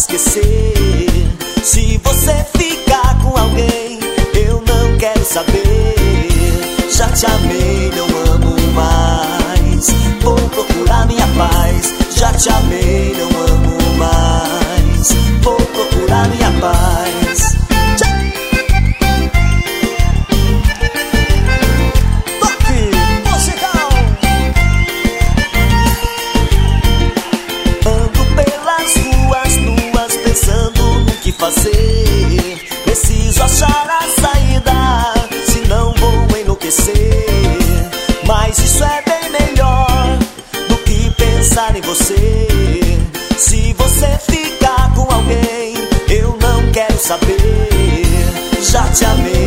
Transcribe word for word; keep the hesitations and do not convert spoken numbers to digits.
esquecer. Se você ficar com alguém, eu não quero saber. Já te amei, não amo mais. Vou procurar minha paz. Já te amei, não amo mais. Vou procurar minha paz. Toque musical. Ando pelas ruas nuas pensando no que fazer. Preciso achar a saída, senão vou enlouquecer. Mas isso é bem melhor do que pensar em você. Se você ficar com alguém, eu não quero saber. Já te amei.